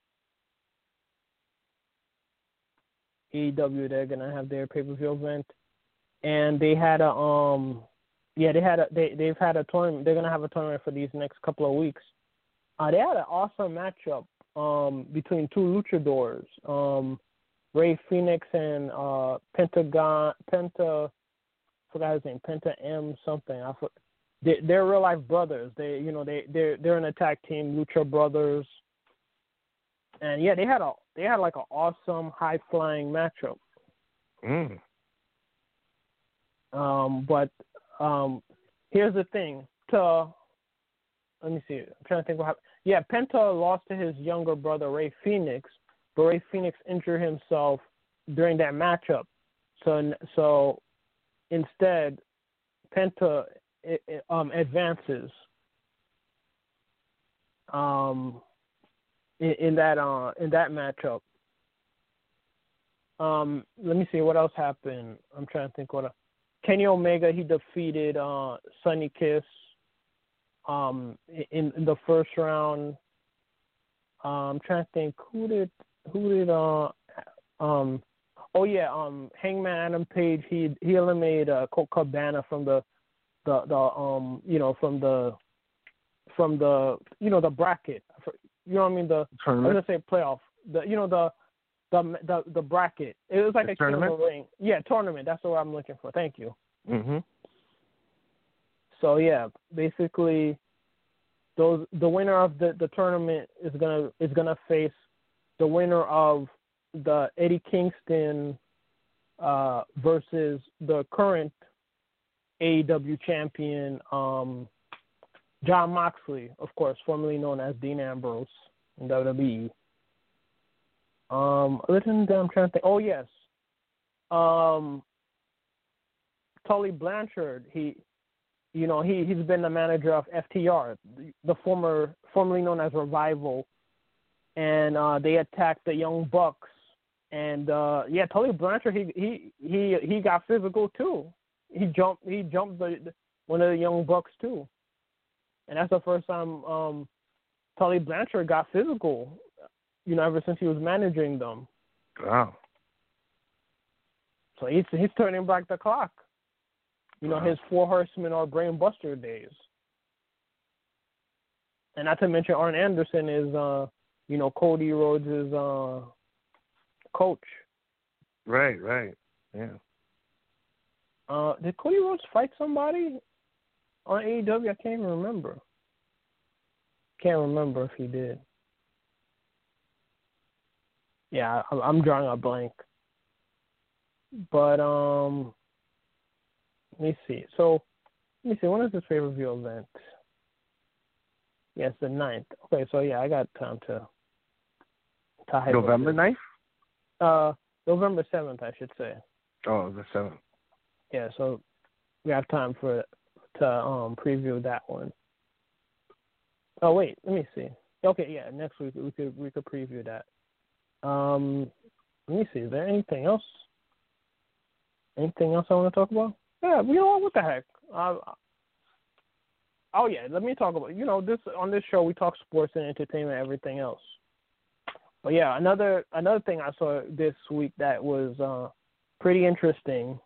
A E W, they're going to have their pay-per-view event. And they had a, um, yeah, they had a, they, they've had a tournament. They're going to have a tournament for these next couple of weeks. Uh, they had an awesome matchup um, between two luchadors, um, Ray Phoenix and uh, Pentagon, Penta, I forgot his name, Penta M something. I forgot. They, they're real life brothers. They, you know, they they're they're an attack team, Lucha Brothers. And yeah, they had a they had like an awesome high flying matchup. Mm. Um, but um, here's the thing. To let me see. I'm trying to think what happened. Yeah, Penta lost to his younger brother Ray Phoenix, but Ray Phoenix injured himself during that matchup. So so instead, Penta it, it, um, advances um, in, in that uh, in that matchup. Um, let me see what else happened. I'm trying to think what. Else. Kenny Omega, he defeated uh, Sonny Kiss um, in, in the first round. Uh, I'm trying to think who did who did uh um oh yeah um Hangman Adam Page, he he eliminated uh, Colt Cabana from the the the um you know from the from the you know the bracket, you know what I mean, the tournament? I was gonna say playoff, the you know the The, the the bracket. It was like the a tournament. Ring. Yeah, tournament. That's what I'm looking for. Thank you. Mhm. So yeah, basically, those the winner of the, the tournament is gonna is gonna face the winner of the Eddie Kingston uh, versus the current A E W champion um, Jon Moxley, of course, formerly known as Dean Ambrose in W W E. Um, other than that, I'm trying to think. Oh yes, um, Tully Blanchard. He, you know, he he's been the manager of F T R, the, the former formerly known as Revival, and uh, they attacked the Young Bucks. And uh, yeah, Tully Blanchard. He he he he got physical too. He jumped he jumped the, the one of the Young Bucks too, and that's the first time um, Tully Blanchard got physical. You know, ever since he was managing them. Wow. So he's he's turning back the clock. You know, his Four Horsemen or Brain Buster days. And not to mention Arn Anderson is, uh, you know, Cody Rhodes' uh, coach. Right, right, yeah. Uh, did Cody Rhodes fight somebody on A E W? I can't even remember. Can't remember if he did. Yeah, I, I'm drawing a blank. But um, let me see. So let me see. When is this pay-per-view event? Yes, the ninth. Okay, so yeah, I got time to. to November ninth? Uh, November seventh, I should say. Oh, the seventh. Yeah, so we have time for to um preview that one. Oh wait, let me see. Okay, yeah, next week we could we could preview that. Um, let me see. Is there anything else? Anything else I want to talk about? Yeah, you know what? What the heck? Uh, oh yeah, let me talk about. You know, this on this show we talk sports and entertainment, everything else. But yeah, another another thing I saw this week that was uh, pretty interesting.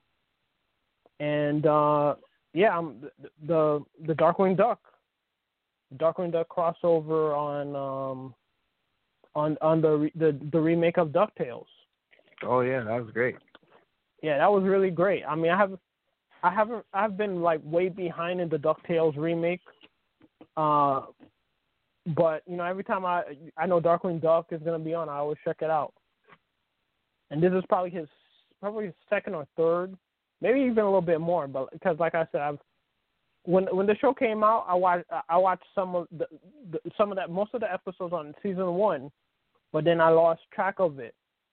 And uh, yeah, um, the, the the Darkwing Duck, Darkwing Duck crossover on um, on on the the the remake of DuckTales. Oh yeah, that was great. Yeah, that was really great. I mean, I have I haven't I've been like way behind in the DuckTales remake, uh, but you know every time I I know Darkwing Duck is gonna be on, I always check it out. And this is probably his probably his second or third. Maybe even a little bit more, but because, like I said, I've when when the show came out, I watched I watched some of the, the some of that most of the episodes on season one, but then I lost track of it.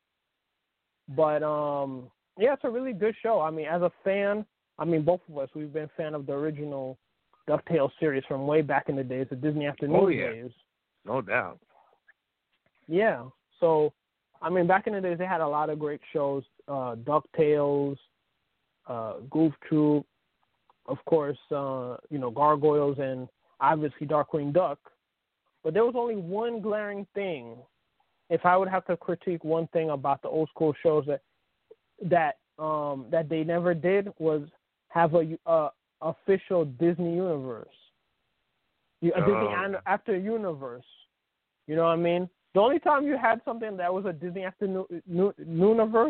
But um, yeah, it's a really good show. I mean, as a fan, I mean, both of us we've been fan of the original DuckTales series from way back in the days, the Disney Afternoon oh, yeah. days. No doubt. Yeah. So, I mean, back in the days, they had a lot of great shows. Uh, DuckTales. Uh, Goof Troop, of course, uh, you know, Gargoyles, and obviously Darkwing Duck. But there was only one glaring thing. If I would have to critique one thing about the old school shows that that um, that they never did was have a uh, official Disney universe, a oh. Disney after universe. You know what I mean? The only time you had something that was a Disney after universe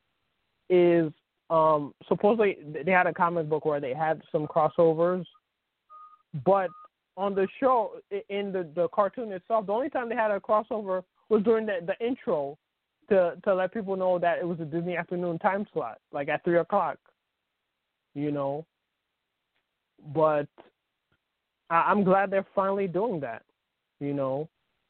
is. Um, supposedly they had a comic book where they had some crossovers, but on the show, in the, the cartoon itself, the only time they had a crossover was during the, the intro to to let people know that it was a Disney afternoon time slot, like at three o'clock, you know. But I, I'm glad they're finally doing that, you know.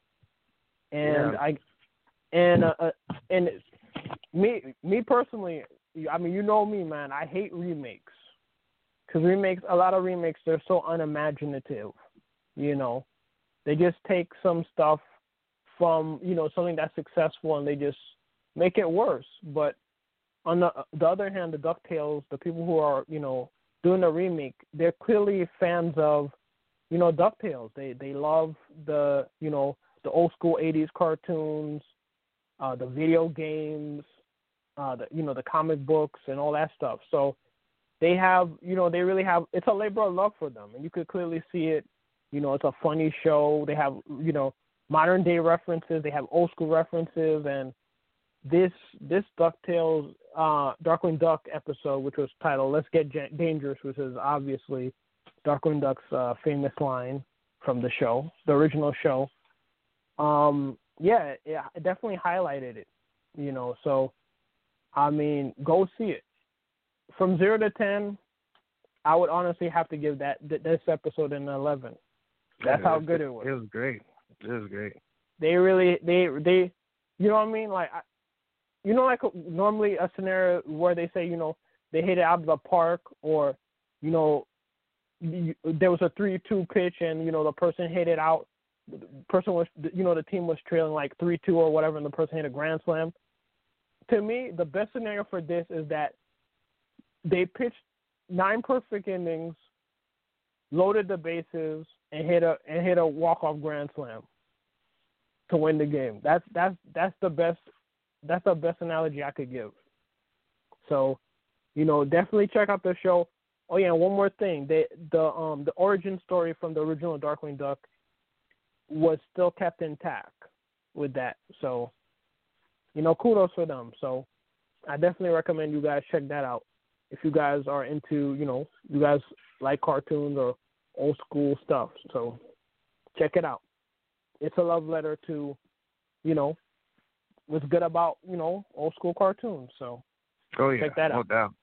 And yeah. I and uh, and me me personally. I mean, you know me, man. I hate remakes because remakes, a lot of remakes, they're so unimaginative. You know, they just take some stuff from, you know, something that's successful and they just make it worse. But on the the other hand, the DuckTales, the people who are, you know, doing the remake, they're clearly fans of, you know, DuckTales. They they love the, you know, the old school eighties cartoons, uh, the video games. Uh, the, you know, the comic books and all that stuff. So they have, you know, they really have, it's a labor of love for them. And you could clearly see it. You know, it's a funny show. They have, you know, modern day references. They have old school references. And this this DuckTales, uh, Darkwing Duck episode, which was titled Let's Get J- Dangerous, which is obviously Darkwing Duck's uh, famous line from the show, the original show. Um, yeah, it, it definitely highlighted it, you know, so I mean, go see it. From zero to ten, I would honestly have to give that this episode an eleven. That's yeah, how good it was. It was great. It was great. They really, they, they, you know what I mean? Like, I, you know, like normally a scenario where they say, you know, they hit it out of the park, or, you know, you, there was a three two pitch and, you know, the person hit it out. The person was, you know, the team was trailing like three two or whatever, and the person hit a grand slam. To me, the best scenario for this is that they pitched nine perfect innings, loaded the bases, and hit a and hit a walk-off grand slam to win the game. That's that's that's the best that's the best analogy I could give. So, you know, definitely check out their show. Oh yeah, and one more thing. They the um the origin story from the original Darkwing Duck was still kept intact with that. So, you know, kudos for them. So I definitely recommend you guys check that out. If you guys are into, you know, you guys like cartoons or old school stuff. So check it out. It's a love letter to, you know, what's good about, you know, old school cartoons. So oh, yeah, check that no out. doubt.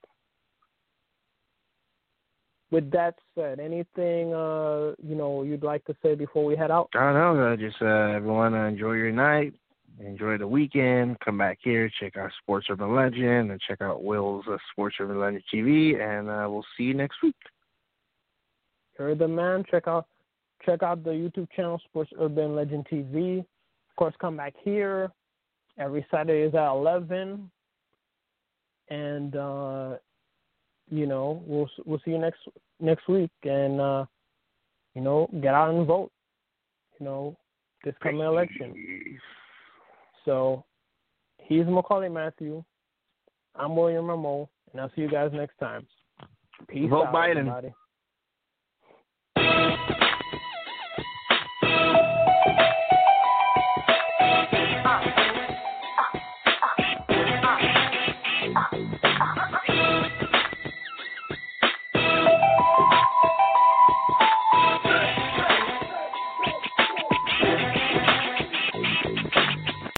With that said, anything, uh, you know, you'd like to say before we head out? I don't know. Just uh, everyone uh, enjoy your night. Enjoy the weekend. Come back here. Check out Sports Urban Legend and check out Will's uh, Sports Urban Legend T V. And uh, we'll see you next week. Heard the man. Check out check out the YouTube channel Sports Urban Legend T V. Of course, come back here every Saturday is at eleven. And uh, you know, we'll we'll see you next next week. And uh, you know, get out and vote. You know, this coming election. So, he's Macaulay Matthew. I'm William Rameau, and I'll see you guys next time. Peace Vote out, Biden. everybody.